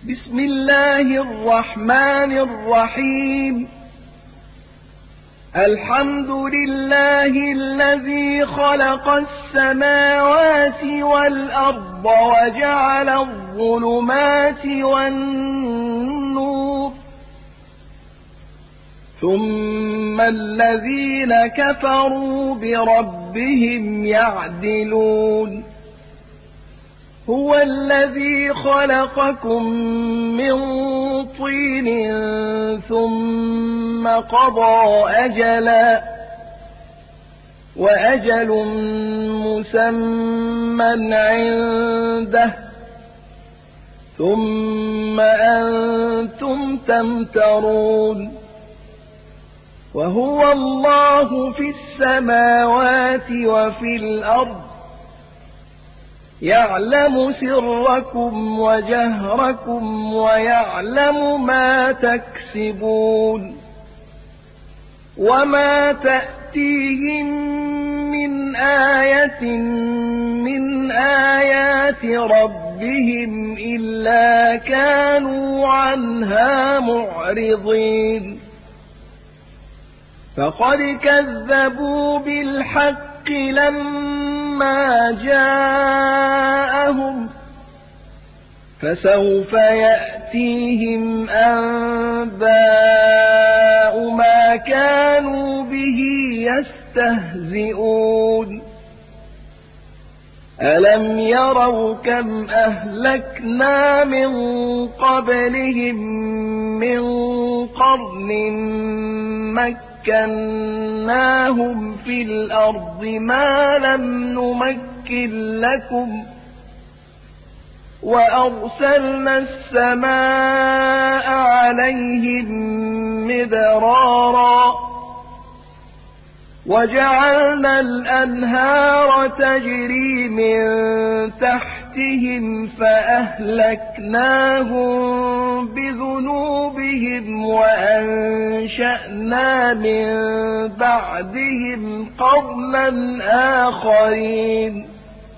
بسم الله الرحمن الرحيم الحمد لله الذي خلق السماوات والأرض وجعل الظلمات والنور ثم الذين كفروا بربهم يعدلون هو الذي خلقكم من طين ثم قضى أجلا وأجل مسمى عنده ثم أنتم تمترون وهو الله في السماوات وفي الأرض يعلم سركم وجهركم ويعلم ما تكسبون وما تأتيهم من آية من آيات ربهم إلا كانوا عنها معرضين فقد كذبوا بالحق لما جاءهم فسوف يأتيهم أنباء ما كانوا به يستهزئون ألم يروا كم أهلكنا من قبلهم من قرن مكناهم في الأرض ما لم نمكن لكم وأرسلنا السماء عليهم مدرارا وجعلنا الأنهار تجري من تحتهم فأهلكناهم بذنوبهم وأنشأنا من بعدهم قرنا آخرين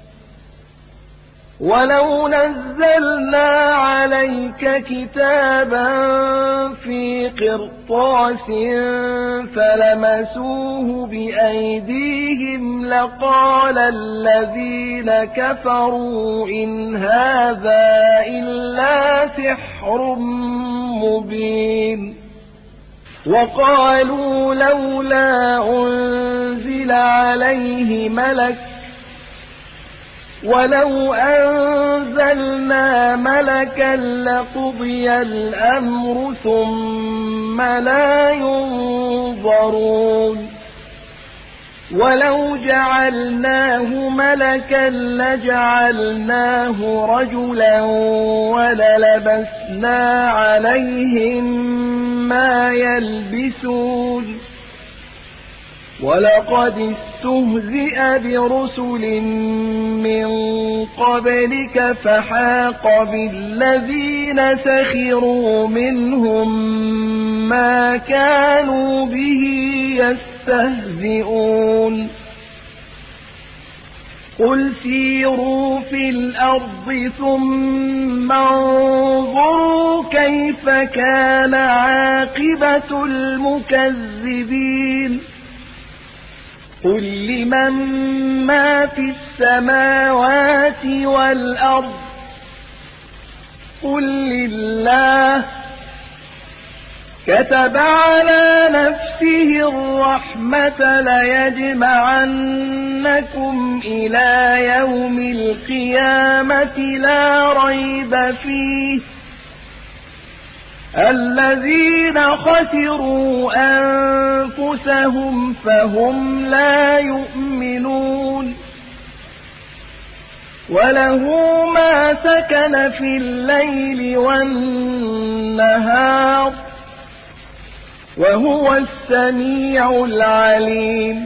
ولو نزلنا عليك كتابا في قرطاس فلمسوه بأيديهم لقال الذين كفروا إن هذا إلا سحر مبين وقالوا لولا أنزل عليه ملك ولو أنزلنا ملكا لقضي الأمر ثم لا ينظرون ولو جعلناه ملكا لجعلناه رجلا وللبسنا عليهم ما يلبسون ولقد استهزئ برسل من قبلك فحاق بالذين سخروا منهم ما كانوا به يستهزئون قل سيروا في الأرض ثم انظروا كيف كان عاقبة المكذبين قل لمن ما في السماوات والأرض قل لله كتب على نفسه الرحمة ليجمعنكم إلى يوم القيامة لا ريب فيه الذين خسروا أنفسهم فهم لا يؤمنون وله ما سكن في الليل والنهار وهو السميع العليم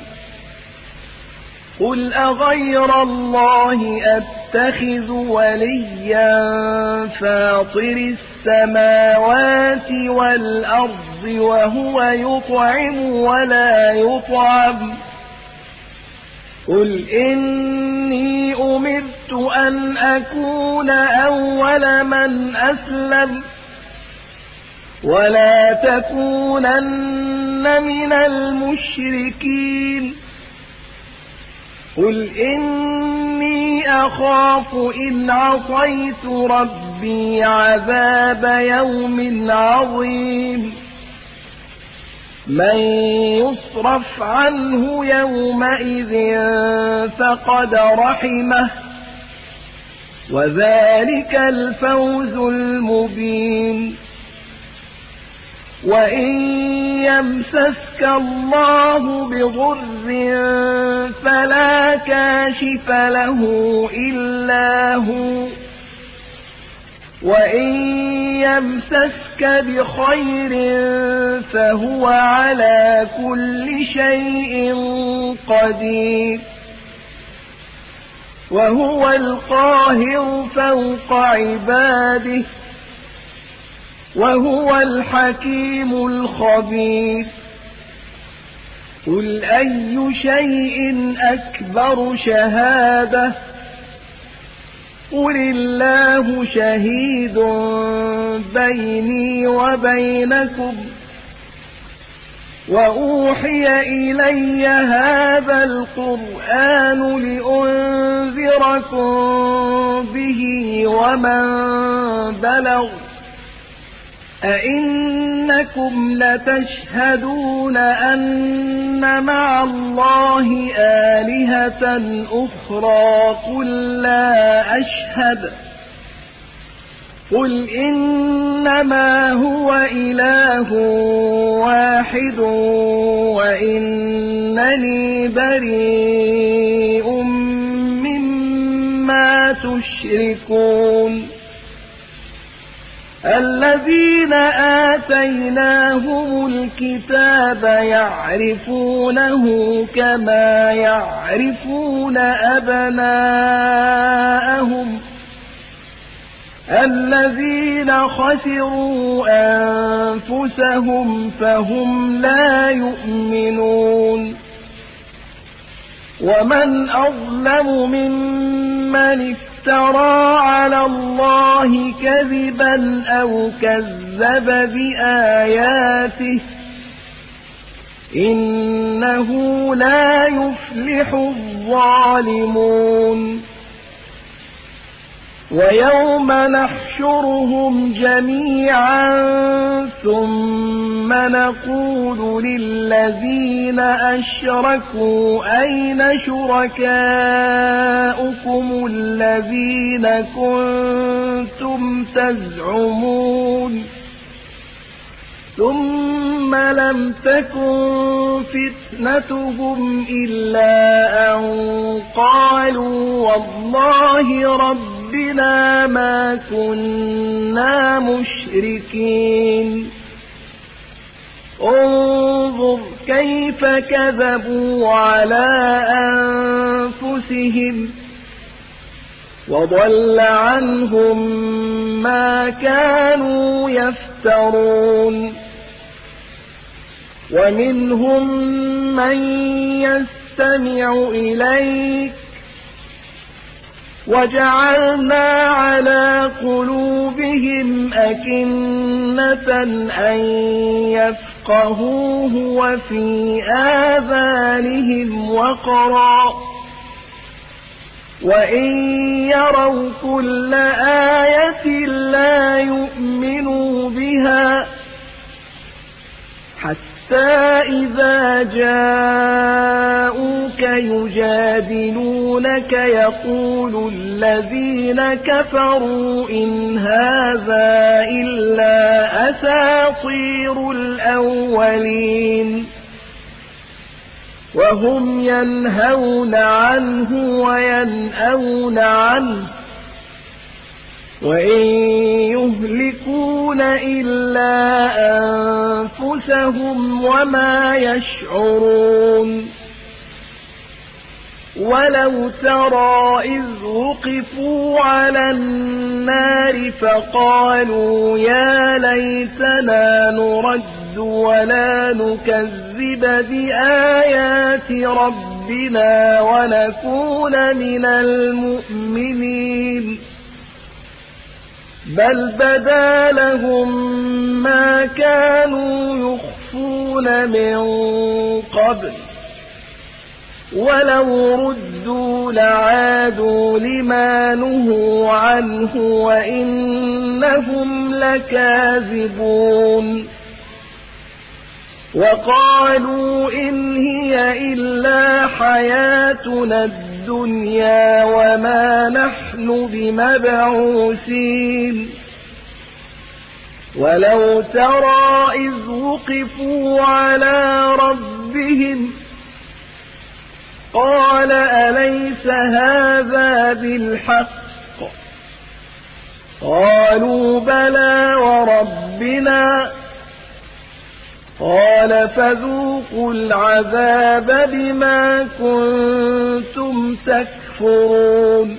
قل أغير الله أتخذ وليا فاطر السماوات والأرض وهو يطعم ولا يطعم قل إني أمرت أن أكون أول من أسلم ولا تكونن من المشركين قل إني أخاف إن عصيت ربي عذاب يوم عظيم من يصرف عنه يومئذ فقد رحمه وذلك الفوز المبين وإن يمسسك الله بضر فلا كاشف له إلا هو وإن يمسسك بخير فهو على كل شيء قدير وهو القاهر فوق عباده وهو الحكيم الخبير قل أي شيء أكبر شهادة قل الله شهيد بيني وبينكم وأوحي إلي هذا القرآن لأنذركم به ومن بلغ أئنكم لتشهدون أن مع الله آلهة أخرى قل لا أشهد قل إنما هو إله واحد وإنني بريء مما تشركون الذين آتيناهم الكتاب يعرفونه كما يعرفون أبناءهم الذين خسروا أنفسهم فهم لا يؤمنون ومن أظلم ممن افترى على الله كذبا أو كذب بآياته إنه لا يفلح الظالمون ويوم نحشرهم جميعا ثم نقول للذين أشركوا أين شركاؤكم الذين كنتم تزعمون ثم لم تكن فتنتهم إلا أن قالوا والله ربنا ما كنا مشركين انظر كيف كذبوا على أنفسهم وضل عنهم ما كانوا يفترون ومنهم من يستمع إليك وجعلنا على قلوبهم أكنة أن يفقهوه وفي آذانهم وقرا وإن يروا كل آية لا يؤمنوا بها حتى إذا جاءوك يجادلونك يقول الذين كفروا إن هذا إلا أساطير الأولين وهم ينهون عنه وينأون عنه وإن يهلكون إلا أنفسهم وما يشعرون ولو ترى إذ وقفوا على النار فقالوا يا ليتنا نرد ولا نكذب بآيات ربنا ربنا ونكون من المؤمنين بل بدا لهم ما كانوا يخفون من قبل ولو ردوا لعادوا لما نهوا عنه وإنهم لكاذبون وقالوا إن هي إلا حياتنا الدنيا وما نحن بمبعوثين ولو ترى إذ وقفوا على ربهم قال أليس هذا بالحق قالوا بلى وربنا قال فذوقوا العذاب بما كنتم تكفرون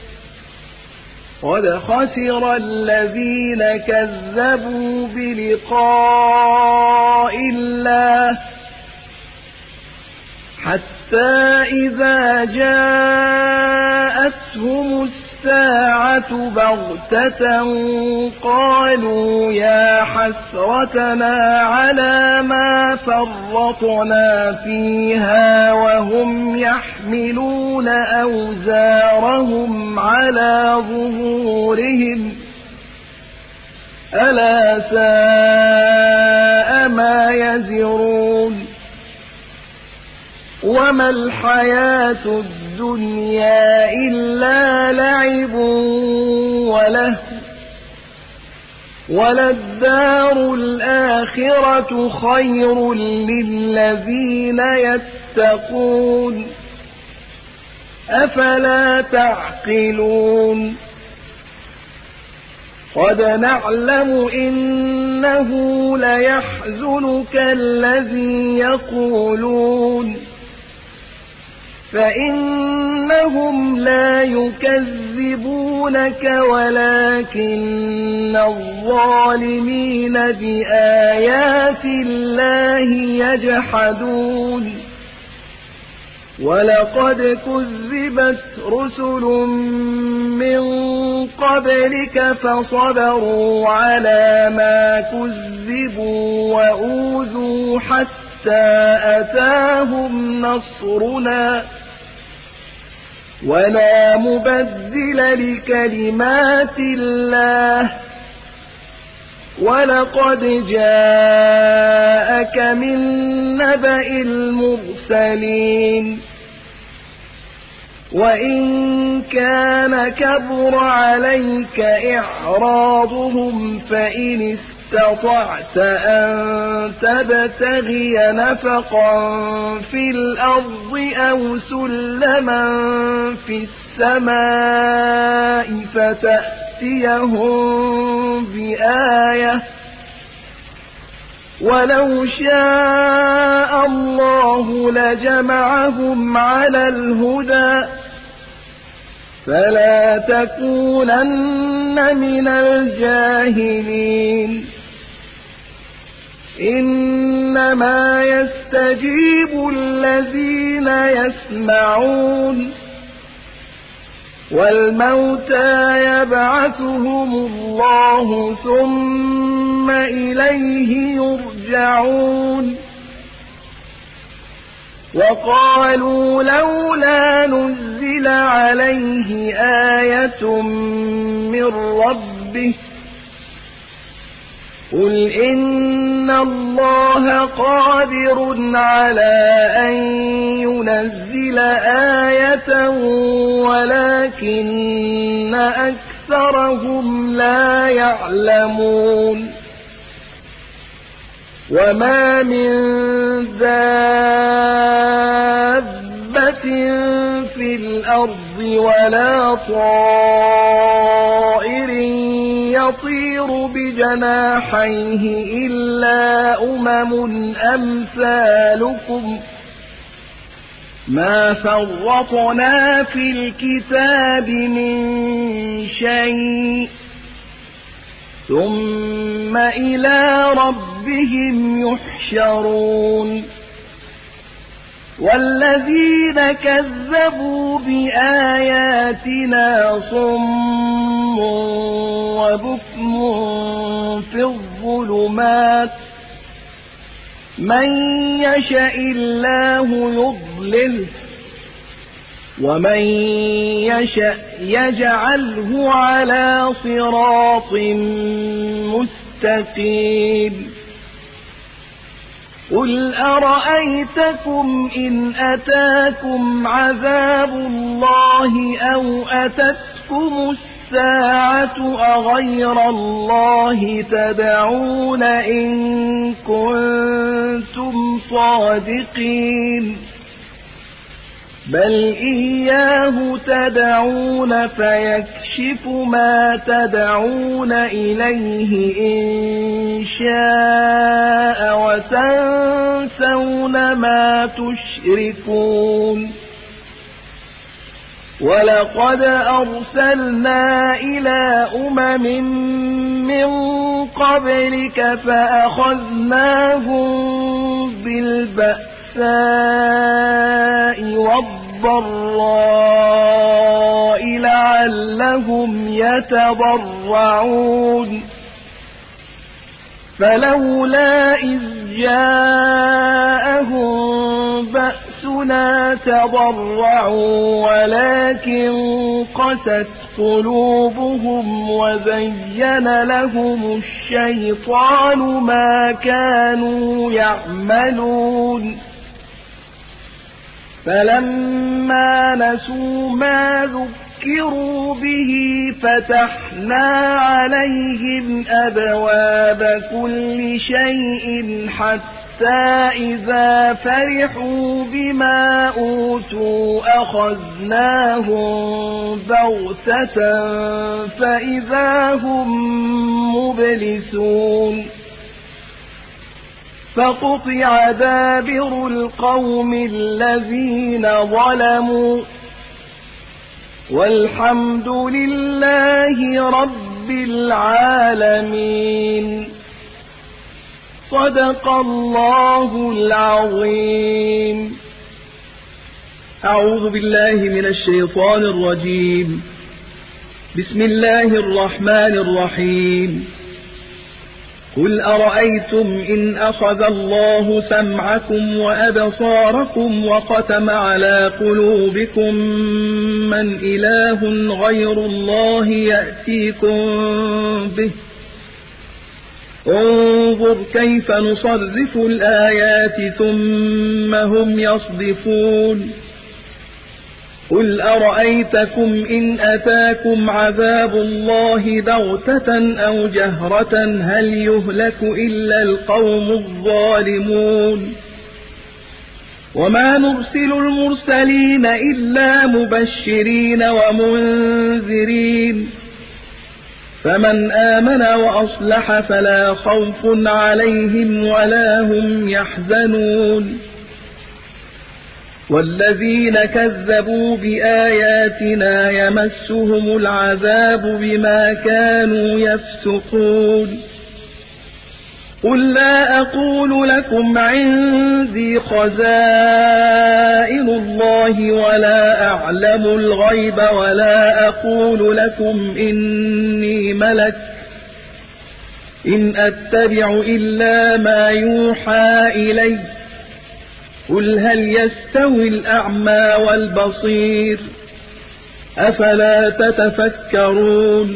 قد خسر الذين كذبوا بلقاء الله حتى إذا جاءتهم الساعة بغتة قالوا يا حسرتنا على ما فرطنا فيها وهم يحملون أوزارهم على ظهورهم ألا ساء ما يزرون وما الحياة الدنيا إلا لعب وله وللدار الآخرة خير للذين يتقون أفلا تعقلون قد نعلم إنه ليحزنك الذي يقولون فإنهم لا يكذبونك ولكن الظالمين بآيات الله يجحدون ولقد كذبت رسل من قبلك فصبروا على ما كذبوا وأوذوا حتى أتاهم نصرنا ولا مبدل لكلمات الله ولقد جاءك من نبأ المرسلين وإن كان كبر عليك إعراضهم فإن استطعت أن تبتغي نفقا في الأرض أو سلما في السماء فتأتيهم بآية ولو شاء الله لجمعهم على الهدى فلا تكونن من الجاهلين إنما يستجيب الذين يسمعون والموتى يبعثهم الله ثم إليه يرجعون وقالوا لولا نزل عليه آية من ربه قل إن الله قادر على أن ينزل آية ولكن أكثرهم لا يعلمون وما من دابة في الأرض ولا طائر يطير بجناحيه إلا أمثالكم ما فرطنا في الكتاب من شيء ثم إلى ربهم يحشرون والذين كذبوا بآياتنا صم وبكم في الظلمات من يشاء الله يضلله ومن يشاء يجعله على صراط مستقيم قل أرأيتكم إن أتاكم عذاب الله أو أتتكم الساعة أغير الله تدعون إن كنتم صادقين بل إياه تدعون فيكشف ما تدعون إليه إن شاء وتنسون ما تشركون ولقد أرسلنا إلى من قبلك فأخذناهم بالبأساء والضراء لعلهم يتضرعون فلولا إذ جاءهم بأسنا تضرعوا ولكن قست قلوبهم وزين لهم الشيطان ما كانوا يعملون فلما نسوا ما ذكروا به فتحنا عليهم أبواب كل شيء حتى إذا فرحوا بما أوتوا أخذناهم بغتة فإذا هم مبلسون فقطع دابر القوم الذين ظلموا والحمد لله رب العالمين صدق الله العظيم. أعوذ بالله من الشيطان الرجيم. بسم الله الرحمن الرحيم. قل أرأيتم إن أخذ الله سمعكم وأبصاركم وختم على قلوبكم من إله غير الله يأتيكم به انظر كيف نصرف الآيات ثم هم يصدفون قل أرأيتكم إن أتاكم عذاب الله بغتة أو جهرة هل يهلك إلا القوم الظالمون وما نرسل المرسلين إلا مبشرين ومنذرين فمن آمن وأصلح فلا خوف عليهم ولا هم يحزنون والذين كذبوا بآياتنا يمسهم العذاب بما كانوا يفسقون قل لا أقول لكم عندي خزائن الله ولا أعلم الغيب ولا أقول لكم إني ملك إن أتبع إلا ما يوحى إلي قل هل يستوي الأعمى والبصير أفلا تتفكرون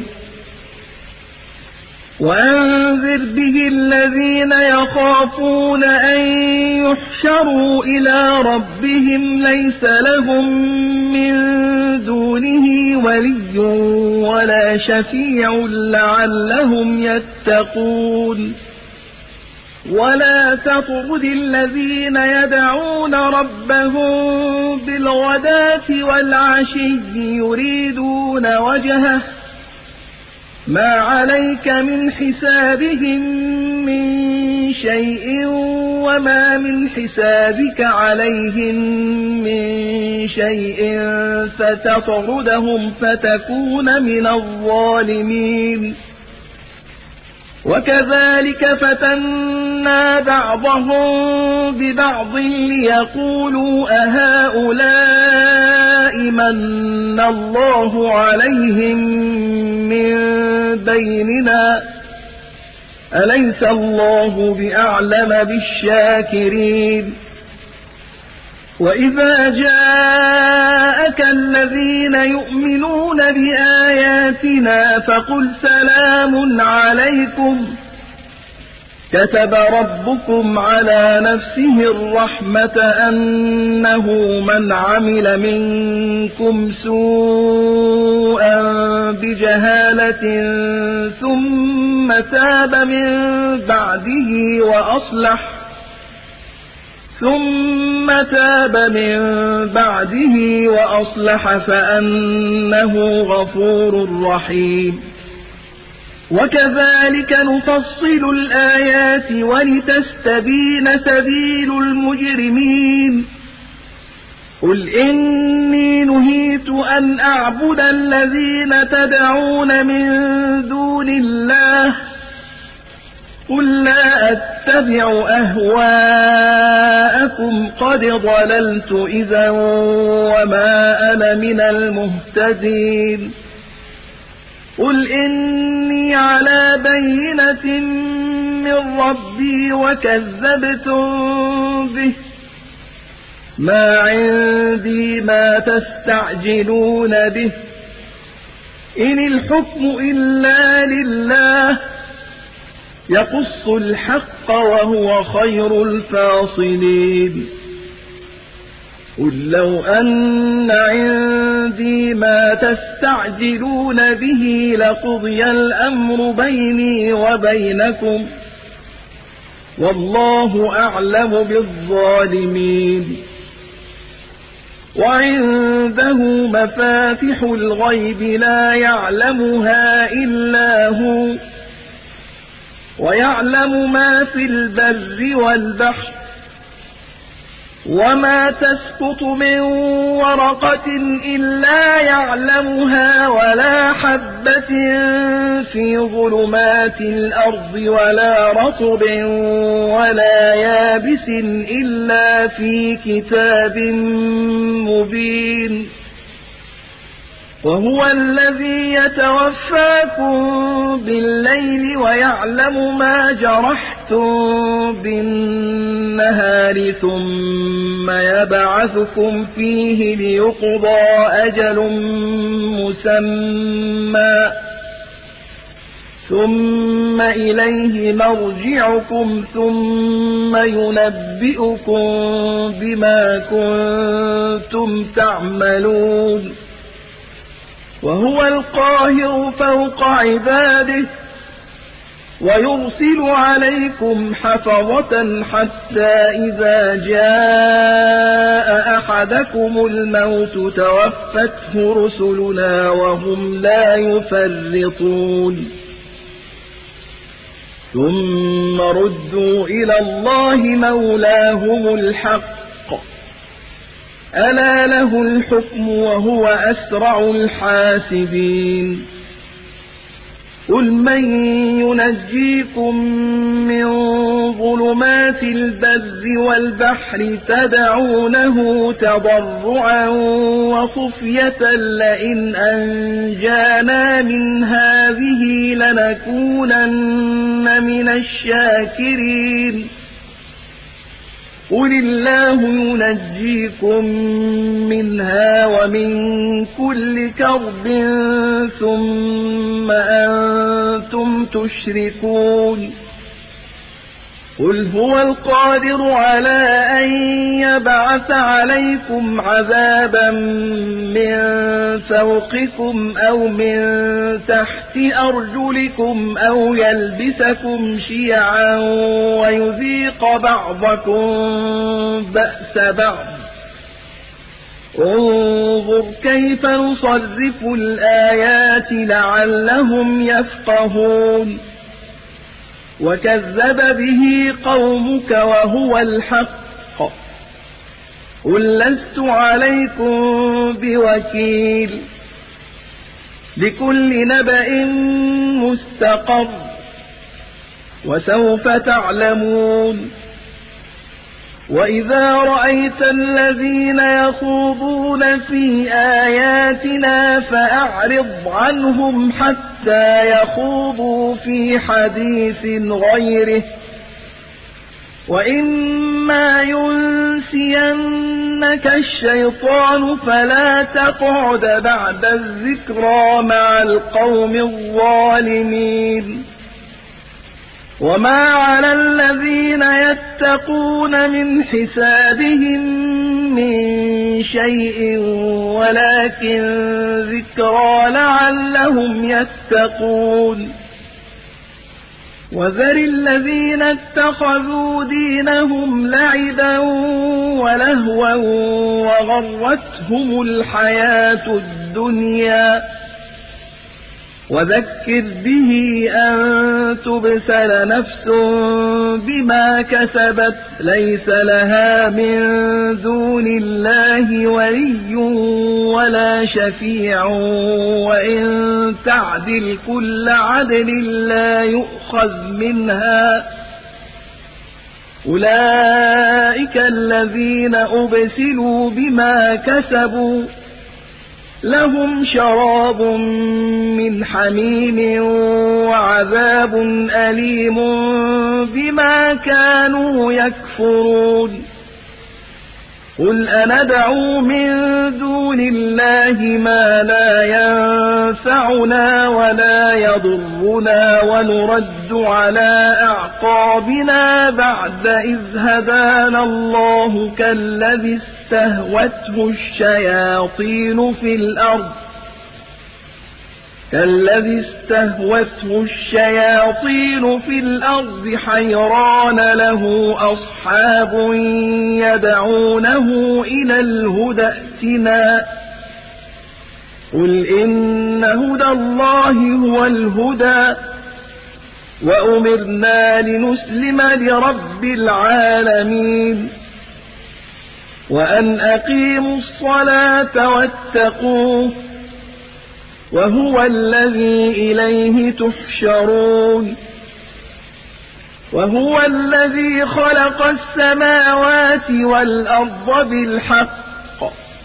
وأنذر به الذين يخافون أن يحشروا إلى ربهم ليس لهم من دونه ولي ولا شفيع لعلهم يتقون ولا تطرد الذين يدعون ربهم بالغداة والعشي يريدون وجهه ما عليك من حسابهم من شيء وما من حسابك عليهم من شيء فتطردهم فتكون من الظالمين وكذلك فتنا بعضهم ببعض ليقولوا أهؤلاء من الله عليهم من بيننا أليس الله بأعلم بالشاكرين وإذا جاءك الذين يؤمنون بآياتنا فقل سلام عليكم كتب ربكم على نفسه الرحمة أنه من عمل منكم سوءا بجهالة ثم تاب من بعده وأصلح فأنه غفور رحيم وكذلك نفصل الآيات ولتستبين سبيل المجرمين قل إني نهيت أن أعبد الذين تدعون من دون الله قل لا أتبع أهواءكم قد ضللت إذا وما أنا من المهتدين قل إني على بينة من ربي وكذبتم به ما عندي ما تستعجلون به إن الحكم إلا لله يقص الحق وهو خير الفاصلين قل لو أن عندي ما تستعجلون به لقضي الأمر بيني وبينكم والله أعلم بالظالمين وعنده مفاتح الغيب لا يعلمها إلا هو ويعلم ما في البر والبحر وما تسقط من ورقة إلا يعلمها ولا حبة في ظلمات الأرض ولا رطب ولا يابس إلا في كتاب مبين وهو الذي يتوفاكم بالليل ويعلم ما جرحتم بالنهار ثم يبعثكم فيه ليقضى أجل مسمى ثم إليه مرجعكم ثم ينبئكم بما كنتم تعملون وهو القاهر فوق عباده ويرسل عليكم حفظة حتى إذا جاء أحدكم الموت توفته رسلنا وهم لا يفرطون ثم ردوا إلى الله مولاهم الحق ألا له الحكم وهو أسرع الحاسبين قل من ينجيكم من ظلمات البر والبحر تدعونه تضرعا وخفية لئن أنجانا من هذه لنكونن من الشاكرين قل الله ينجيكم منها ومن كل كرب ثم أنتم تشركون قل هو القادر على أن يبعث عليكم عذابا من فوقكم أو من تحت أرجلكم أو يلبسكم شيعا ويذيق بعضكم بأس بعض انظر كيف نصرف الآيات لعلهم يفقهون وكذب به قومك وهو الحق قل لست عليكم بوكيل لكل نبأ مستقر وسوف تعلمون وإذا رأيت الذين يخوضون في آياتنا فأعرض عنهم حتى يخوضوا في حديث غيره وإما ينسينك الشيطان فلا تقعد بعد الذكرى مع القوم الظالمين وما على الذين يتقون من حسابهم من شيء ولكن ذكرى لعلهم يتقون وذر الذين اتخذوا دينهم لعبا ولهوا وغرتهم الحياة الدنيا وذكر به أن تبسل نفس بما كسبت ليس لها من دون الله ولي ولا شفيع وإن تعدل كل عدل لا يؤخذ منها أولئك الذين أبسلوا بما كسبوا لهم شراب من حميم وعذاب أليم بما كانوا يكفرون قل أندعو من دون الله ما لا ينفعنا ولا يضرنا ونرد على أعقابنا بعد إذ هدانا الله كالذي استهوته الشياطين في الأرض حيران له أصحاب يدعونه إلى الهدى ائتنا قل إن هدى الله هو الهدى وأمرنا لنسلم لرب العالمين وأن أقيموا الصلاة واتقوه وهو الذي إليه تحشرون وهو الذي خلق السماوات والأرض بالحق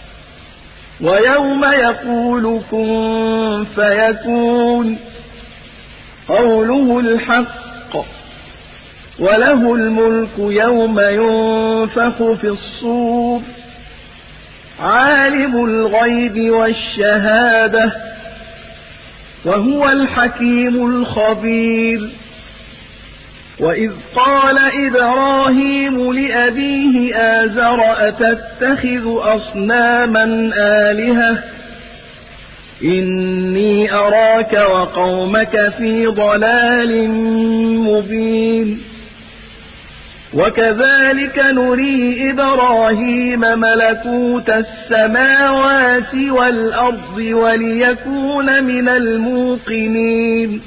ويوم يقول كن فيكون قوله الحق وله الملك يوم ينفخ في الصور عالم الغيب والشهادة وهو الحكيم الخبير وإذ قال إبراهيم لأبيه آزر أتتخذ أصناما آلهة إني أراك وقومك في ضلال مبين وكذلك نري إبراهيم ملكوت السماوات والأرض وليكون من الموقنين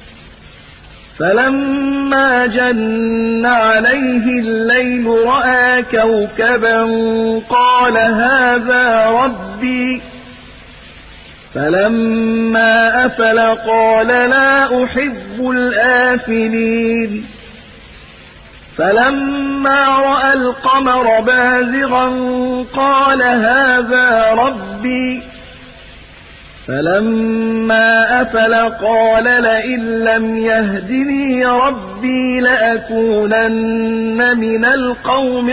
فلما جن عليه الليل رأى كوكبا قال هذا ربي فلما أفل قال لا أحب الآفلين فلما رأى القمر بازغا قال هذا ربي فلما أفل قال لئن لم يهدني ربي لأكونن من القوم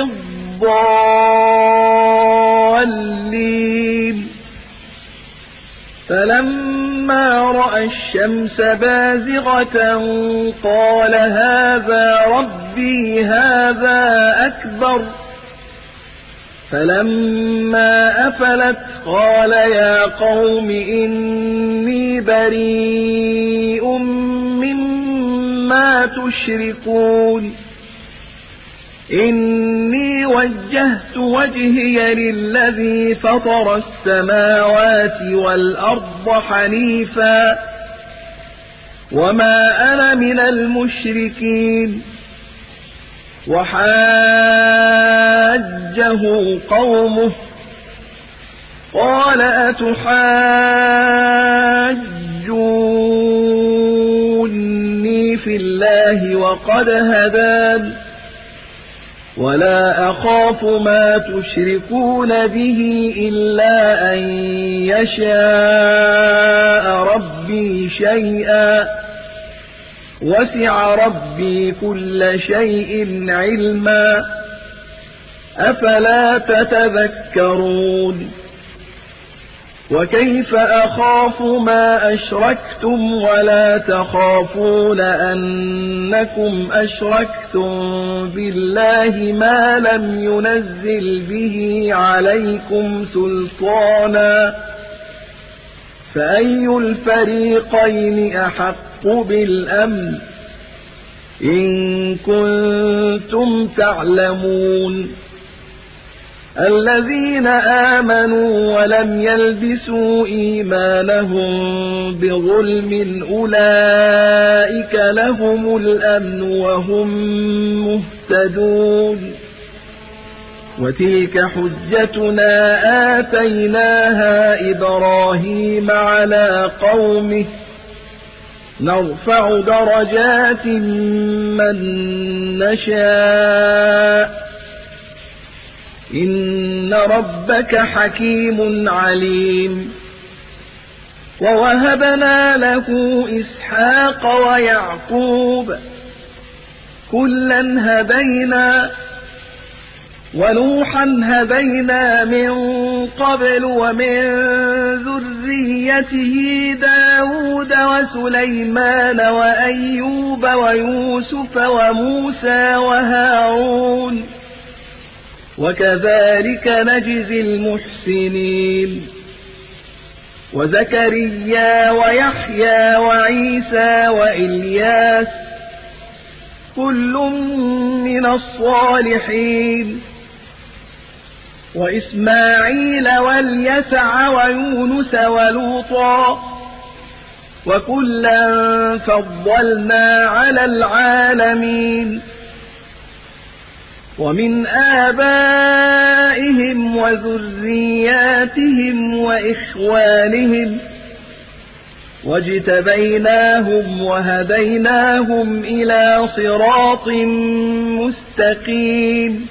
الضالين فلما رأى الشمس بازغة قال هذا ربي هذا أكبر فلما أفلت قال يا قوم إني بريء مما تشركون إني وجهت وجهي للذي فطر السماوات والأرض حنيفا وما أنا من المشركين وحاجه قومه قال أتحاجوني في الله وقد هدان ولا أخاف ما تشركون به إلا أن يشاء ربي شيئا وسع ربي كل شيء علما أفلا تتذكرون وكيف أخاف ما أشركتم ولا تخافون أنكم أشركتم بالله ما لم ينزل به عليكم سلطانا فأي الفريقين أحق بالأمن إن كنتم تعلمون الذين آمنوا ولم يلبسوا إيمانهم بظلم أولئك لهم الأمن وهم مهتدون وتلك حجتنا آتيناها إبراهيم على قومه نرفع درجات من نشاء إن ربك حكيم عليم ووهبنا له إسحاق ويعقوب كلا هدينا ونوحا هدينا من قبل ومن ذريته داود وسليمان وأيوب ويوسف وموسى وهارون وكذلك نجزي المحسنين وزكريا ويحيى وعيسى وإلياس كل من الصالحين وإسماعيل واليسع ويونس ولوطا وكلا فضلنا على العالمين ومن آبائهم وذرياتهم وإخوانهم واجتبيناهم وهديناهم إلى صراط مستقيم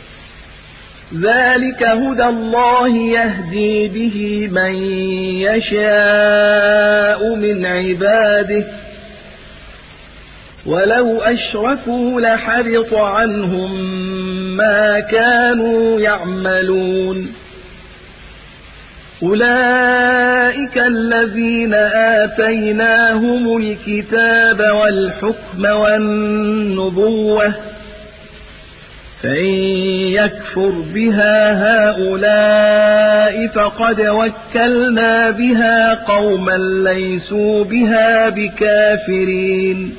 ذلك هدى الله يهدي به من يشاء من عباده ولو أشركوا لحبط عنهم ما كانوا يعملون أولئك الذين آتيناهم الكتاب والحكم والنبوة فإن يكفر بها هؤلاء فقد وكلنا بها قوما ليسوا بها بكافرين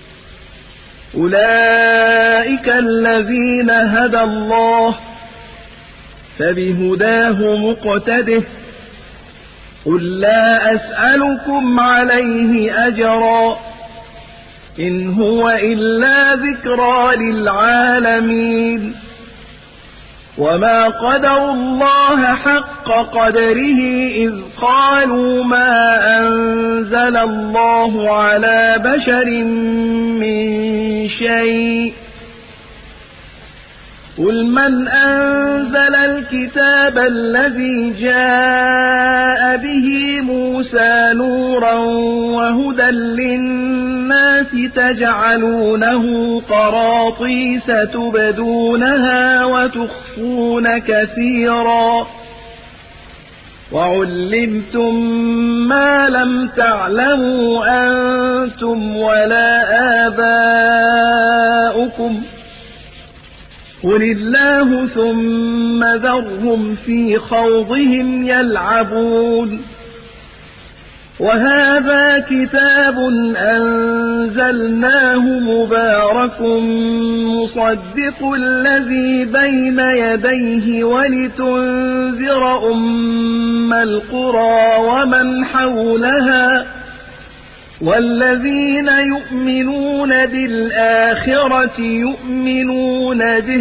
أولئك الذين هدى الله فبهداه مقتده قل لا أسألكم عليه أجرا إن هو إلا ذكرى للعالمين وما قدروا الله حق قدره إذ قالوا ما أنزل الله على بشر من شيء قل من أنزل الكتاب الذي جاء به موسى نورا وهدى للناس تجعلونه قراطيس تبدونها وتخفون كثيرا وعلمتم ما لم تعلموا أنتم ولا آباؤكم قل الله ثم ذرهم في خوضهم يلعبون وهذا كتاب أنزلناه مبارك مصدق الذي بين يديه ولتنذر أم القرى ومن حولها والذين يؤمنون بالآخرة يؤمنون به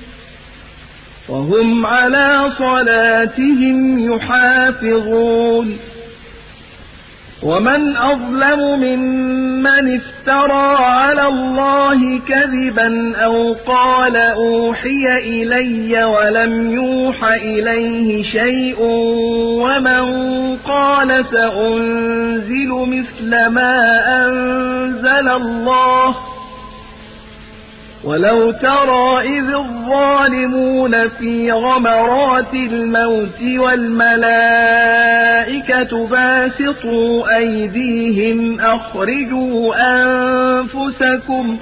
وهم على صلاتهم يحافظون ومن أظلم ممن افترى على الله كذبا أو قال أوحي إلي ولم يوح إليه شيء ومن قال سأنزل مثل ما أنزل الله ولو ترى إذ الظالمون في غمرات الموت والملائكة باسطوا أيديهم أخرجوا أنفسكم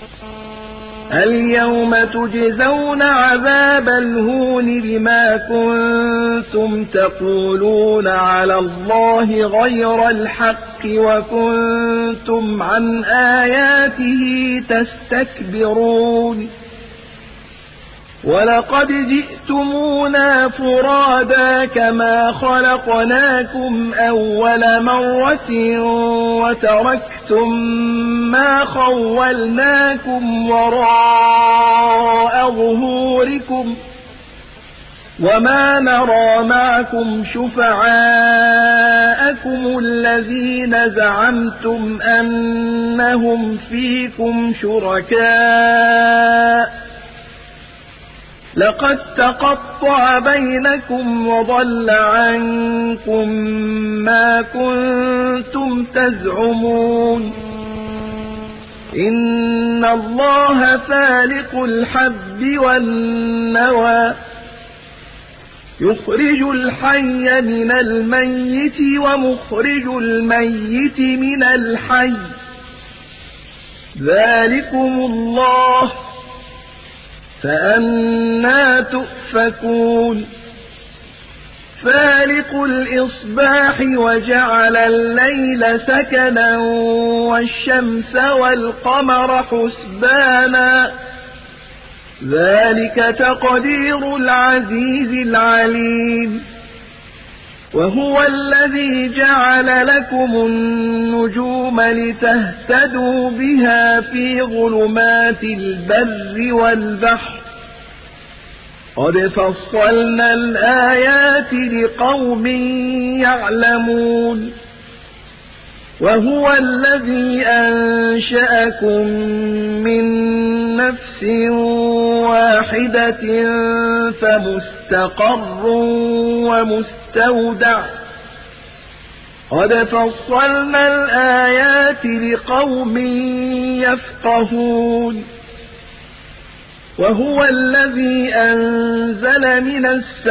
اليوم تجزون عذاب الهون بما كنتم تقولون على الله غير الحق وكنتم عن آياته تستكبرون ولقد جئتمونا فرادا كما خلقناكم أول مرة وتركتم ما خولناكم وراء ظهوركم وما نرى معكم شفعاءكم الذين زعمتم أنهم فيكم شركاء لقد تقطع بينكم وضل عنكم ما كنتم تزعمون إن الله فالق الحب والنوى يخرج الحي من الميت ومخرج الميت من الحي ذلكم الله فأنى تؤفكون فالق الإصباح وجعل الليل سكنا والشمس والقمر حسبانا ذلك تقدير العزيز العليم وهو الذي جعل لكم النجوم لتهتدوا بها في ظلمات البر والبحر قد فصلنا الآيات لقوم يعلمون وهو الذي أنشأكم من نفس واحدة فمستقر ومستودع قد فصلنا الآيات لقوم يفقهون وهو الذي أنزل من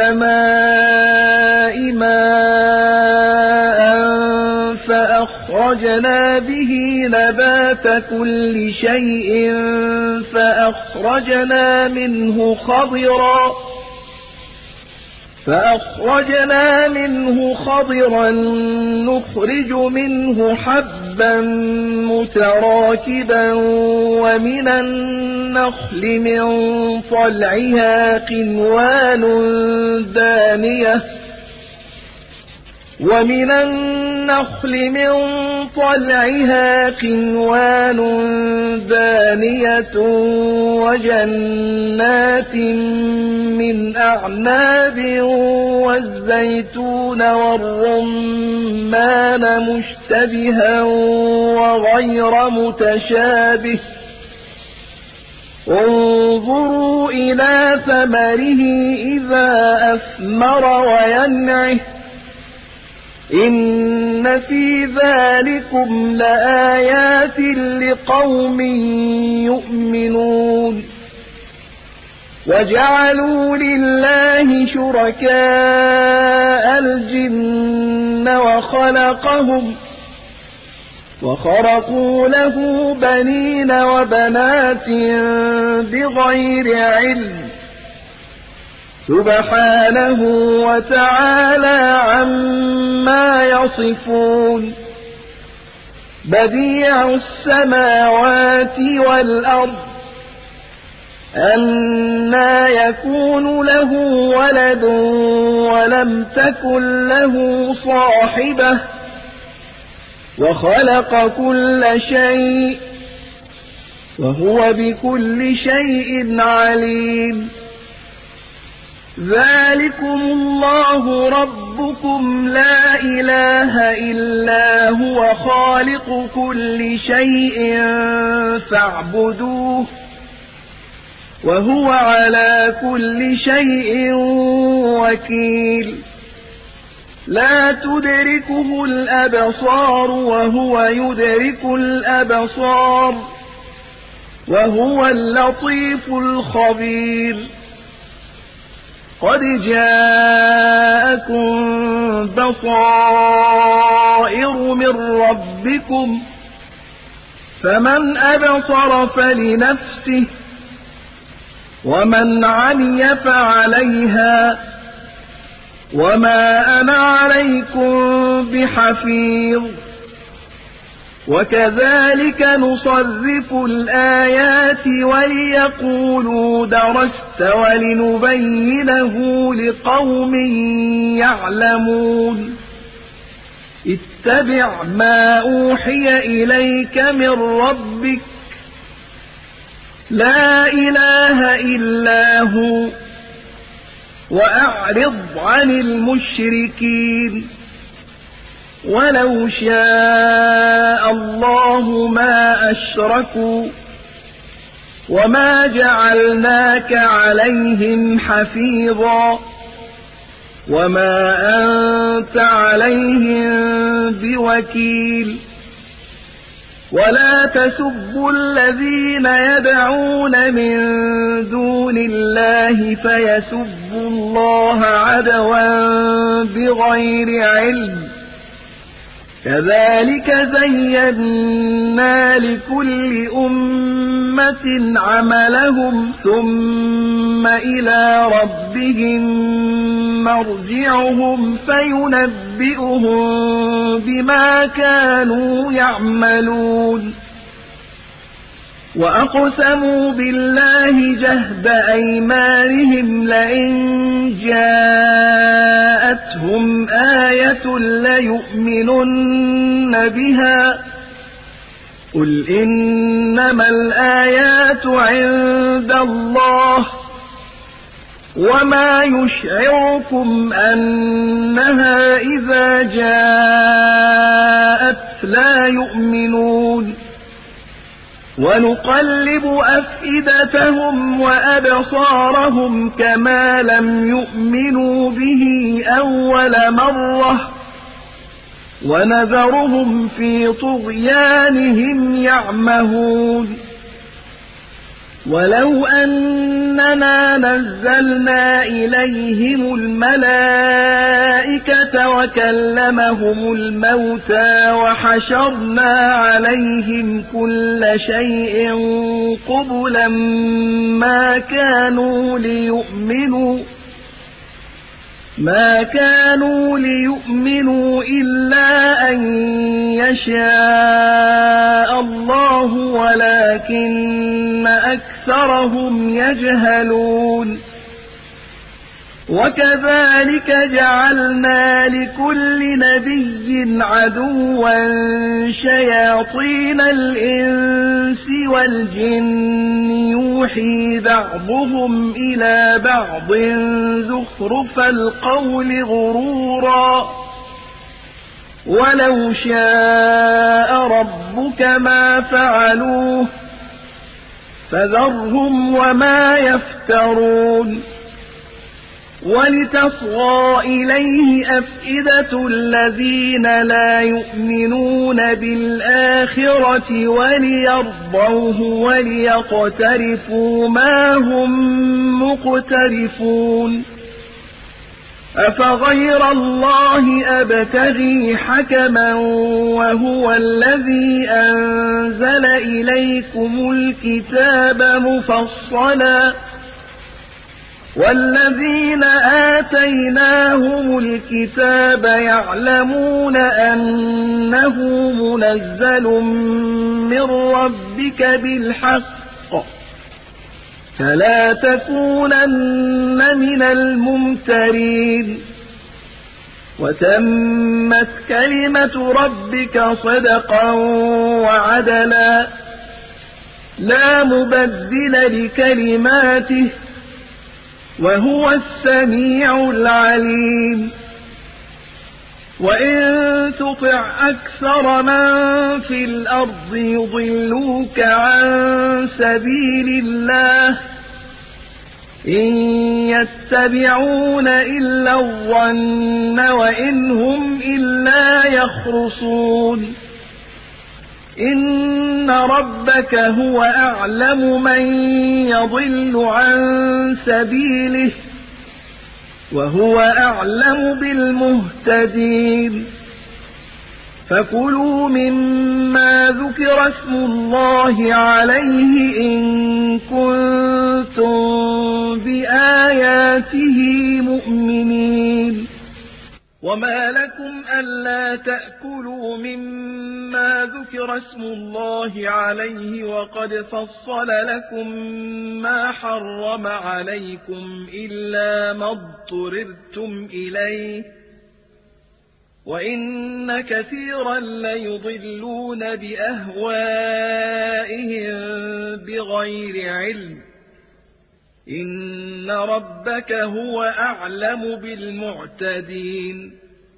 السماء ماء فأخرجنا به نبات كل شيء فأخرجنا منه خضرا نخرج منه حبا متراكبا ومن النخل من طلعها قنوان دانية وجنات من أعناب والزيتون والرمان مشتبها وغير متشابه انظروا إلى ثمره إذا أثمر وينعه إن في ذلكم لآيات لقوم يؤمنون وجعلوا لله شركاء الجن وخرقوا له بنين وبنات بغير علم سبحانه وتعالى عما يصفون بديع السماوات والأرض أنى يكون له ولد ولم تكن له صاحبة وخلق كل شيء وهو بكل شيء عليم ذلكم الله ربكم لا إله إلا هو خالق كل شيء فاعبدوه وهو على كل شيء وكيل لا تدركه الأبصار وهو يدرك الأبصار وهو اللطيف الخبير قد جاءكم بصائر من ربكم فمن أبصر فلنفسه ومن عمي فعليها وما أنا عليكم بحفيظ وكذلك نصرف الآيات وليقولوا درست ولنبينه لقوم يعلمون اتبع ما أوحي إليك من ربك لا إله إلا هو وأعرض عن المشركين ولو شاء الله ما أشركوا وما جعلناك عليهم حفيظا وما أنت عليهم بوكيل ولا تسبوا الذين يدعون من دون الله فيسبوا الله عدوا بغير علم كذلك زينا لكل أمة عملهم ثم إلى ربهم مرجعهم فينبئهم بما كانوا يعملون وأقسموا بالله جهد أيمانهم لئن جاءتهم آية ليؤمنن بها قل إنما الآيات عند الله وما يشعركم أنها إذا جاءت لا يؤمنون ونقلب أفئدتهم وأبصارهم كما لم يؤمنوا به أول مرة ونذرهم في طغيانهم يعمهون ولو أننا نزلنا إليهم الملائكة وكلمهم الموتى وحشرنا عليهم كل شيء قبلا ما كانوا ليؤمنوا إلا أن يشاء الله ولكن أكثرهم يجهلون وكذلك جعلنا لكل نبي عدوا شياطين الإنس والجن يوحي بعضهم إلى بعض زخرف القول غرورا ولو شاء ربك ما فعلوه فذرهم وما يفترون ولتصغى إليه أفئدة الذين لا يؤمنون بالآخرة وليرضوه وليقترفوا ما هم مقترفون أفغير الله أبتغي حكما وهو الذي أنزل إليكم الكتاب مفصلا والذين آتيناهم الكتاب يعلمون أنه منزل من ربك بالحق فلا تكونن من الممترين وتمت كلمة ربك صدقا وعدلا لا مبدل لكلماته وهو السميع العليم. وإن تطع أكثر من في الأرض يضلوك عن سبيل الله إن يتبعون إلا الظن وإن هم إلا يخرصون. إن ربك هو أعلم من يضل عن سبيله وهو أعلم بالمهتدين. فكلوا مما ذكر اسم الله عليه إن كنتم بآياته مؤمنين. وما لكم ألا تأكلوا مما ذكر اسم الله عليه وقد فصل لكم ما حرم عليكم إلا ما اضطررتم إليه وإن كثيرا ليضلون بأهوائهم بغير علم. إن ربك هو أعلم بالمعتدين.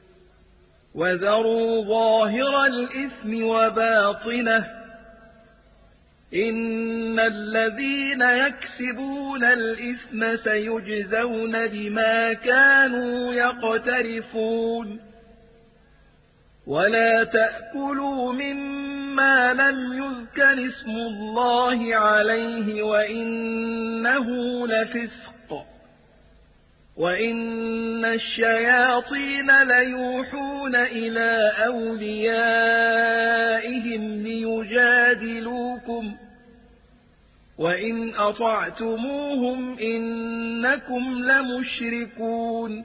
وذروا ظاهر الإثم وباطنه إن الذين يكسبون الإثم سيجزون بما كانوا يقترفون. ولا تأكلوا مما لم يذكر اسم الله عليه وإنه لفسق. وإن الشياطين ليوحون إلى أوليائهم ليجادلوكم وإن أطعتموهم إنكم لمشركون.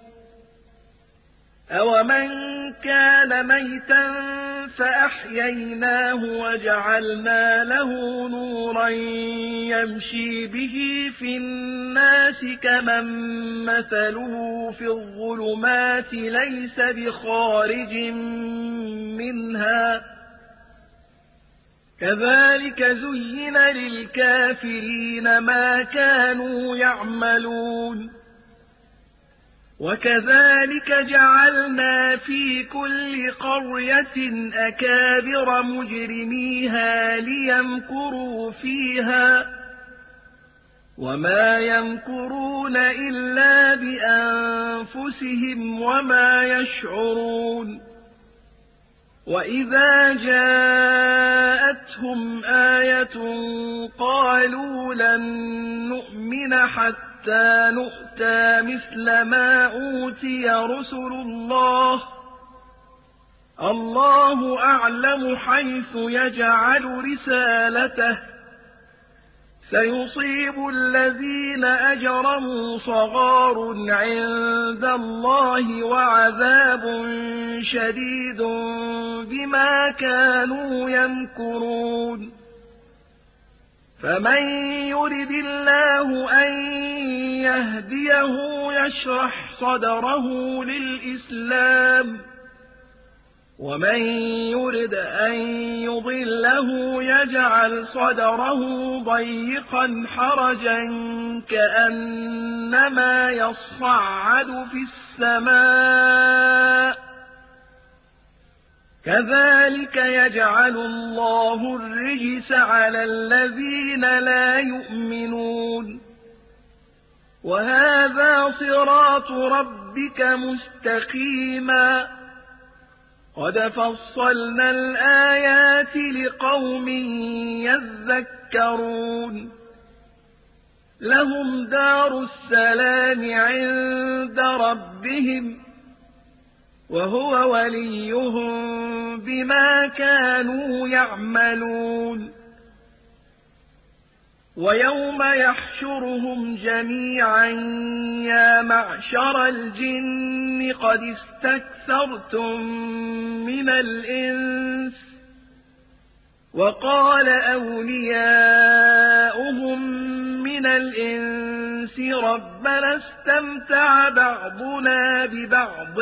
أومن كان ميتا فأحييناه وجعلنا له نورا يمشي به في الناس كمن مثله في الظلمات ليس بخارج منها كذلك زين للكافرين ما كانوا يعملون. وكذلك جعلنا في كل قرية أكابر مجرميها ليمكروا فيها وما يمكرون إلا بأنفسهم وما يشعرون. وإذا جاءتهم آية قالوا لن نؤمن حتى نؤتى مثل ما أوتي رسل الله الله أعلم حيث يجعل رسالته سيصيب الذين أجرموا صغار عند الله وعذاب شديد بما كانوا يمكرون. فمن يرد الله أن يهديه يشرح صدره للإسلام ومن يرد أن يضله يجعل صدره ضيقا حرجا كأنما يصعد في السماء كذلك يجعل الله الرجس على الذين لا يؤمنون. وهذا صراط ربك مستقيما قد فصلنا الآيات لقوم يذكرون. لهم دار السلام عند ربهم وهو وليهم بما كانوا يعملون. ويوم يحشرهم جميعا يا معشر الجن قد استكثرتم من الإنس وقال أولياؤهم من الإنس ربنا استمتع بعضنا ببعض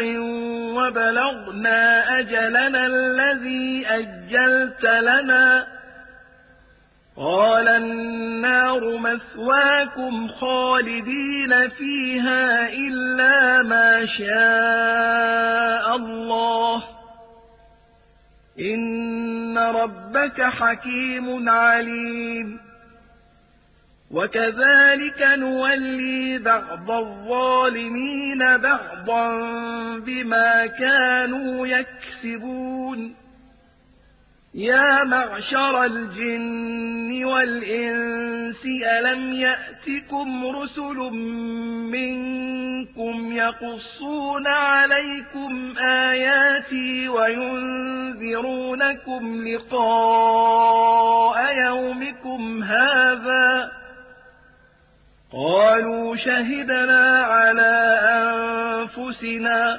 وبلغنا أجلنا الذي أجلت لنا قال النار مثواكم خالدين فيها إلا ما شاء الله إن ربك حكيم عليم وكذلك نولي بعض الظالمين بعضا بما كانوا يكسبون يا معشر الجن والإنس ألم يأتكم رسل منكم يقصون عليكم آياتي وينذرونكم لقاء يومكم هذا قالوا شهدنا على أنفسنا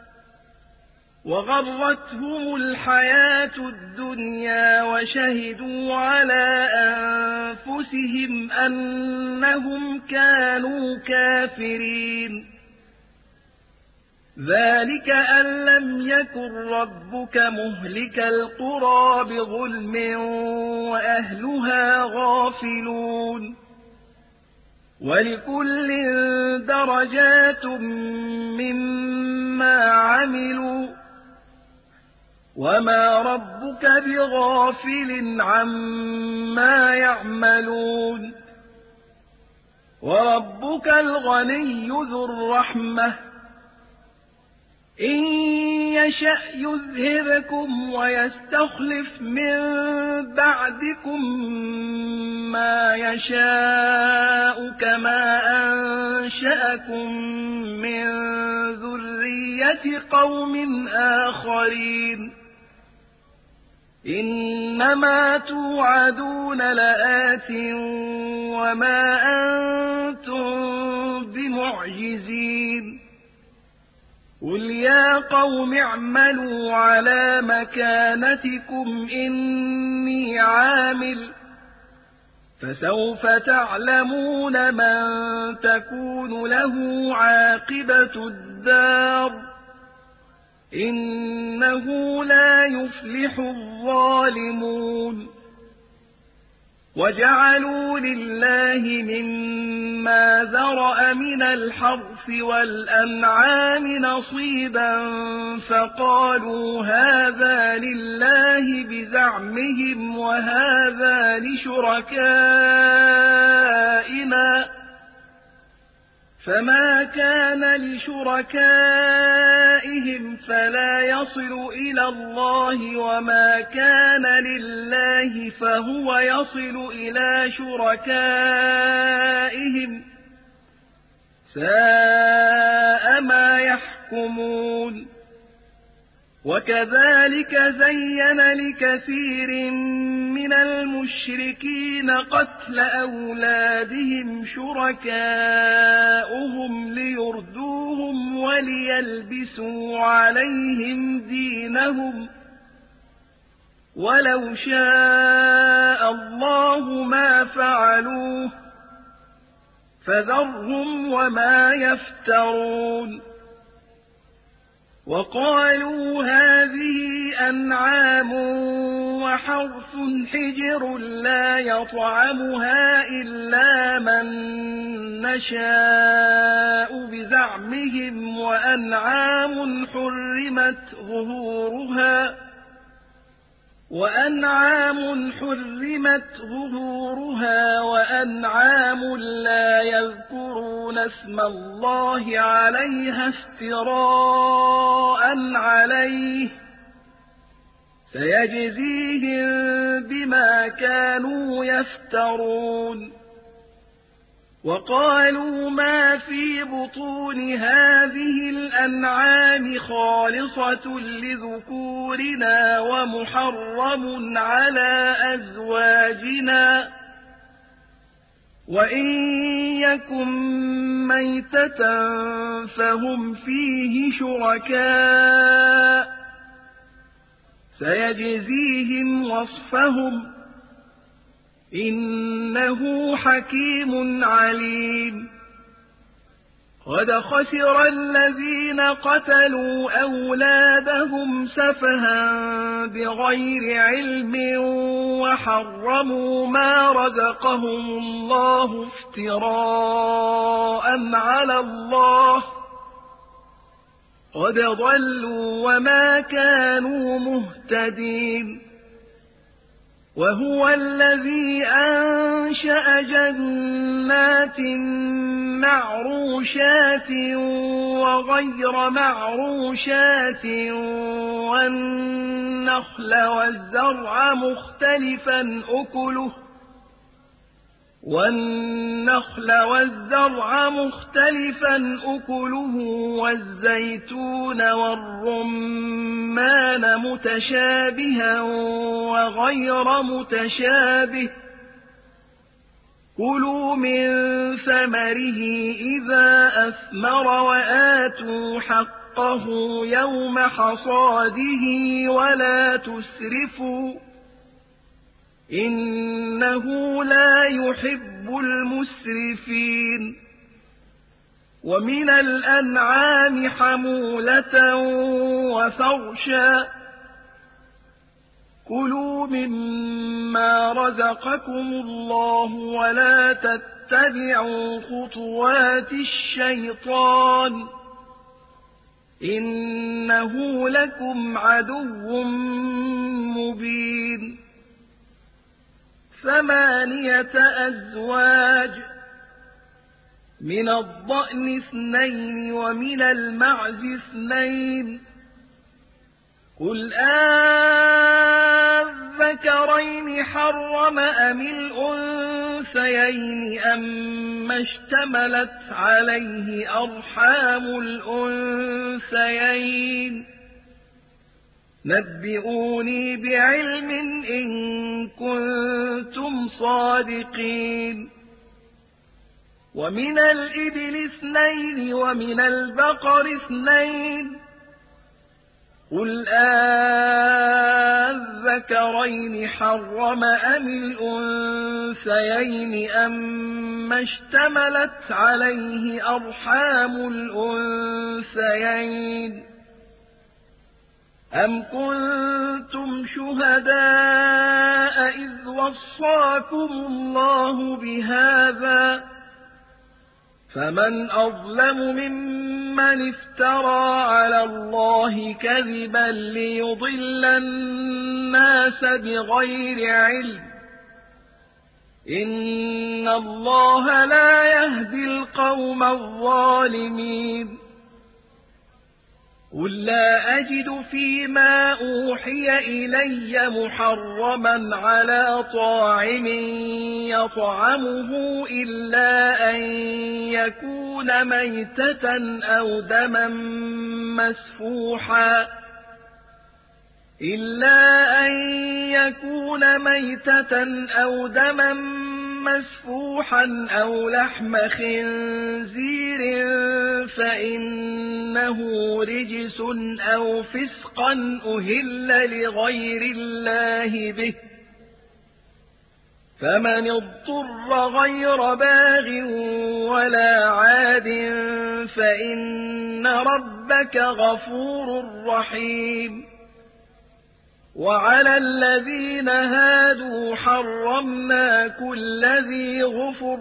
وغرتهم الحياة الدنيا وشهدوا على أنفسهم أنهم كانوا كافرين ذلك أن لم يكن ربك مهلك القرى بظلم وأهلها غافلون ولكل درجات مما عملوا وما ربك بغافل عما يعملون وربك الغني ذو الرحمة إن يشأ يذهبكم ويستخلف من بعدكم ما يشاء كما أنشأكم من ذرية قوم آخرين إنما توعدون لآت وما أنتم بمعجزين قل يا قوم اعملوا على مكانتكم إني عامل فسوف تعلمون من تكون له عاقبة الدار إنه لا يفلح الظالمون وجعلوا لله مما ذرأ من الحرث والأنعام نصيبا فقالوا هذا لله بزعمهم وهذا لشركائنا فما كان لشركائهم فلا يصل إلى الله وما كان لله فهو يصل إلى شركائهم ساء ما يحكمون وكذلك زين لكثير من المشركين قتل أولادهم شركاؤهم ليردوهم وليلبسوا عليهم دينهم ولو شاء الله ما فعلوه فذرهم وما يفترون وقالوا هذه أنعام وحرث حجر لا يطعمها إلا من نشاء بزعمهم وأنعام حرمت ظهورها وأنعام لا يذكرون اسم الله عليها افتراء عليه سيجزيهم بما كانوا يفترون وقالوا ما في بطون هذه الأنعام خالصة لذكورنا ومحرم على أزواجنا وإن يكن ميتة فهم فيه شركاء سيجزيهم وصفهم إنه حكيم عليم قد خسر الذين قتلوا أولادهم سفها بغير علم وحرموا ما رزقهم الله افتراء على الله قد ضلوا وما كانوا مهتدين وهو الذي أنشأ جنات معروشات وغير معروشات والنخل والزرع مختلفا أكله والزيتون والرمان متشابها وغير متشابه كلوا من ثمره إذا أثمر وآتوا حقه يوم حصاده ولا تسرفوا إنه لا يحب المسرفين ومن الأنعام حمولة وفرشا كلوا مما رزقكم الله ولا تتبعوا خطوات الشيطان إنه لكم عدو مبين 8 أزواج من الضأن 2 ومن المعز 2 قل أذكرين حرم أم الأنثيين أما اشتملت عليه أرحام الأنثيين نبئوني بعلم إن كنتم صادقين ومن الإبل 2 ومن البقر 2 قل أذكرين حرم أم الأنثيين أما اشتملت عليه أرحام الأنثيين أم كنتم شهداء إذ وصاكم الله بهذا فمن أظلم ممن افترى على الله كذبا ليضل الناس بغير علم إن الله لا يهدي القوم الظالمين قل لا أجد فيما أوحي إلي محرما على طاعم يطعمه إلا أن يكون ميتة أو دما مسفوحا أو لحم خنزير فإنه رجس أو فسقا أهل لغير الله به فمن اضطر غير باغ ولا عاد فإن ربك غفور رحيم وعلى الذين هادوا حرمنا كل ذي ظفر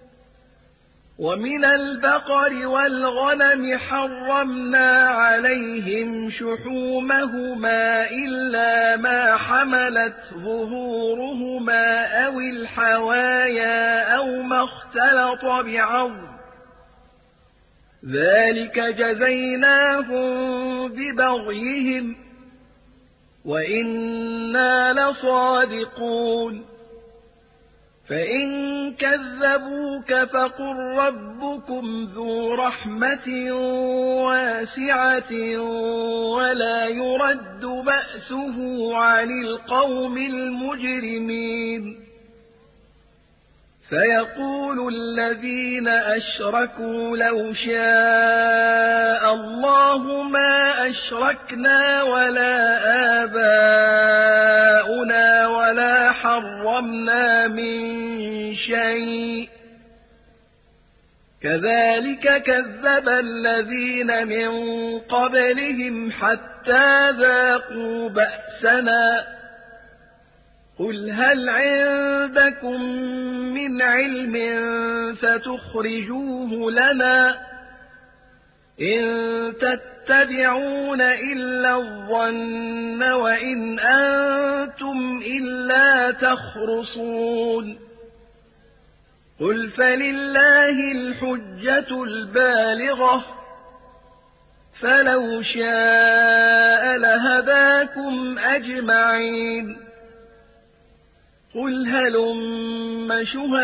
ومن البقر والغنم حرمنا عليهم شحومهما إلا ما حملت ظهورهما أو الحوايا أو ما اختلط بعظم ذلك جزيناهم ببغيهم وإنا لصادقون فإن كذبوك فقل ربكم ذو رحمة واسعة ولا يرد بأسه عن القوم المجرمين فيقول الذين أشركوا لو شاء الله ما أشركنا ولا آباؤنا ولا حرمنا من شيء كذلك كذب الذين من قبلهم حتى ذاقوا بأسنا قل هل عندكم من علم فتخرجوه لنا إن تتبعون إلا الظن وإن أنتم إلا تخرصون قل فلله الحجة البالغة فلو شاء لهداكم أجمعين قل هلم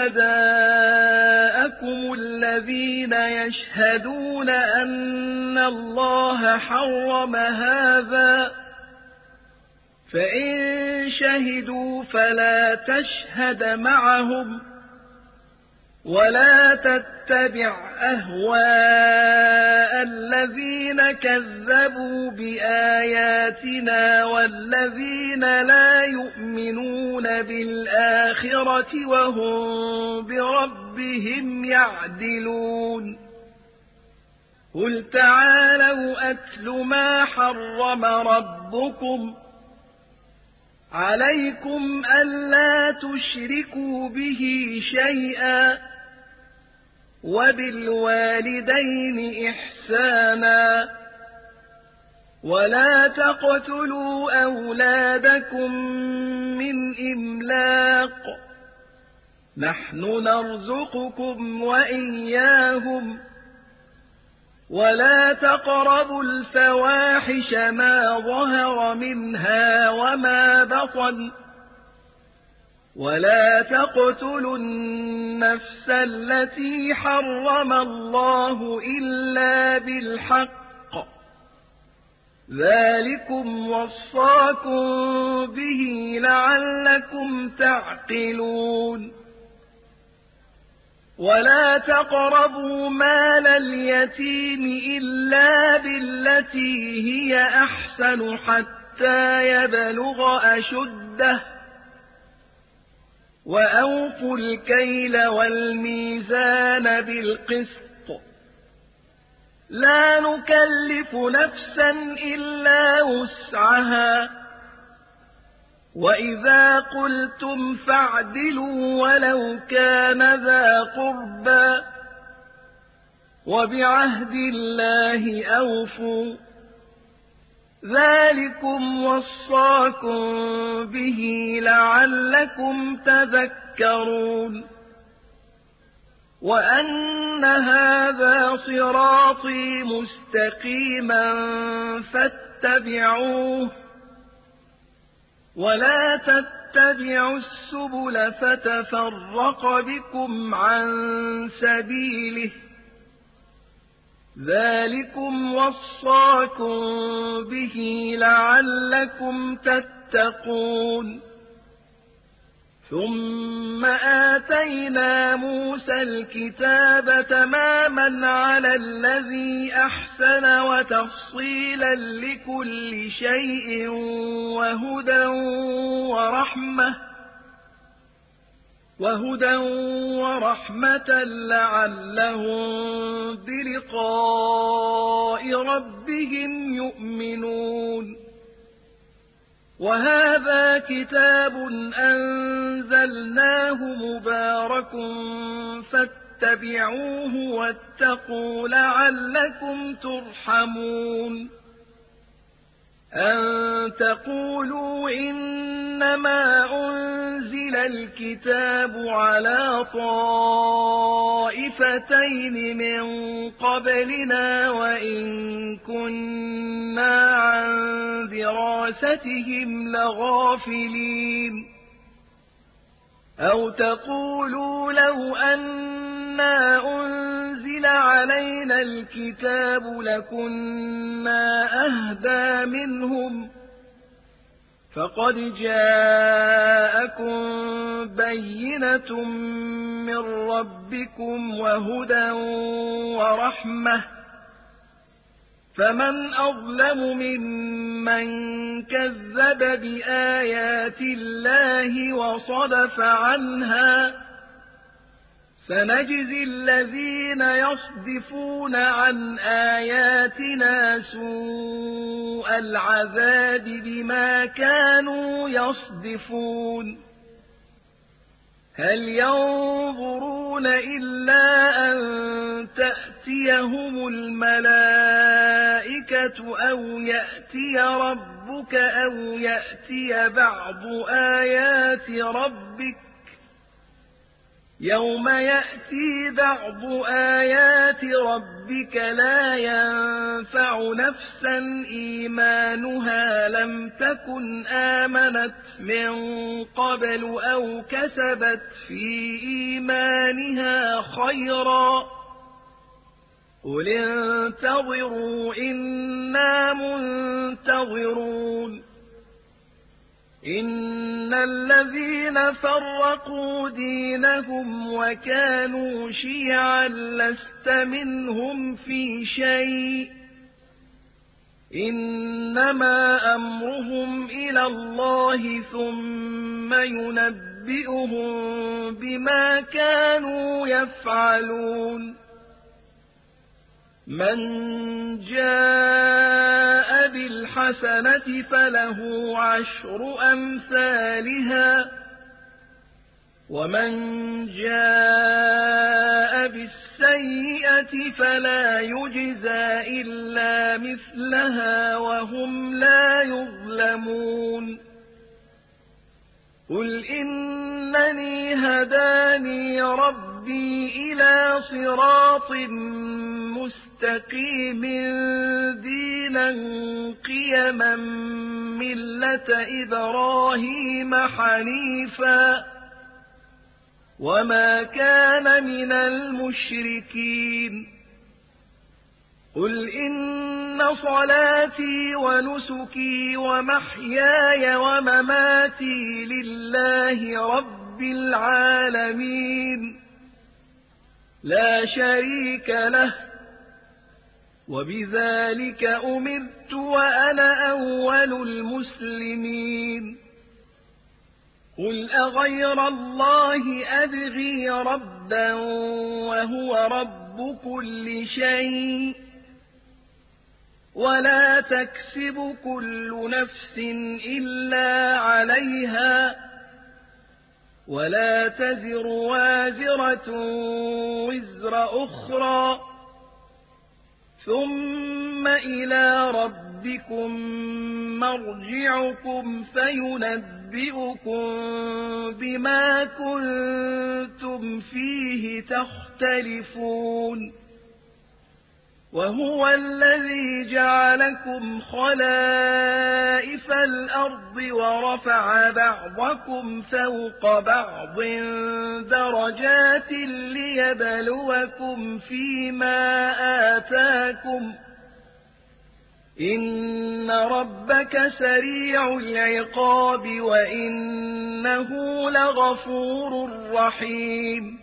شهداءكم الذين يشهدون أن الله حرم هذا فإن شهدوا فلا تشهد معهم ولا تتبع أهواء الذين كذبوا بآياتنا والذين لا يؤمنون بالآخرة وهم بربهم يعدلون قل تعالوا أتل ما حرم ربكم عليكم ألا تشركوا به شيئا وبالوالدين إحسانا ولا تقتلوا أولادكم من إملاق نحن نرزقكم وإياهم ولا تقربوا الفواحش ما ظهر منها وما بطن ولا تقتلوا النفس التي حرم الله إلا بالحق ذلكم وصاكم به لعلكم تعقلون ولا تقربوا مال اليتيم إلا بالتي هي أحسن حتى يبلغ أشده وأوفوا الكيل والميزان بالقسط لا نكلف نفسا إلا وسعها وإذا قلتم فاعدلوا ولو كان ذا قربى وبعهد الله أوفوا ذلكم وصاكم به لعلكم تذكرون وأن هذا صراطي مستقيما فاتبعوه ولا تتبعوا السبل فتفرق بكم عن سبيله ذلكم وصاكم به لعلكم تتقون ثم آتينا موسى الكتاب تماما على الذي أحسن وتفصيلا لكل شيء وهدى ورحمة لعلهم بلقاء ربهم يؤمنون وهذا كتاب أنزلناه مبارك فاتبعوه واتقوا لعلكم ترحمون أن تقولوا إنما أنزل الكتاب على طائفتين من قبلنا وإن كنا عن دراستهم لغافلين أو تقولوا لو أنا أنزل علينا الكتاب لكنا أهدى منهم فقد جاءكم بينة من ربكم وهدى ورحمة فمن أظلم ممن كذب بآيات الله وصدف عنها سنجزي الذين يصدفون عن آياتنا سوء العذاب بما كانوا يصدفون هل ينظرون إلا أن تأتيهم الملائكة أو يأتي ربك أو يأتي بعض آيات ربك يوم يأتي بعض آيات ربك لا ينفع نفسا إيمانها لم تكن آمنت من قبل أو كسبت في إيمانها خيرا قل انتظروا إنا منتظرون إن الذين فرقوا دينهم وكانوا شيعا لست منهم في شيء إنما أمرهم إلى الله ثم ينبئهم بما كانوا يفعلون من جاء بالحسنة فله 10 أمثالها ومن جاء بالسيئة فلا يجزى إلا مثلها وهم لا يظلمون قل إنني هداني ربي إلى صراط مستقيم دينا قيما ملة إبراهيم حنيفا وما كان من المشركين قل إن صلاتي ونسكي ومحياي ومماتي لله رب العالمين لا شريك له وبذلك أمرت وأنا أول المسلمين قل أغير الله أبغي ربا وهو رب كل شيء ولا تكسب كل نفس إلا عليها ولا تزر وازرة وزر أخرى ثم إلى ربكم مرجعكم فينبئكم بما كنتم فيه تختلفون وهو الذي جعلكم خلائف الأرض ورفع بعضكم فوق بعض درجات ليبلوكم فيما آتاكم إن ربك سريع العقاب وإنه لغفور رحيم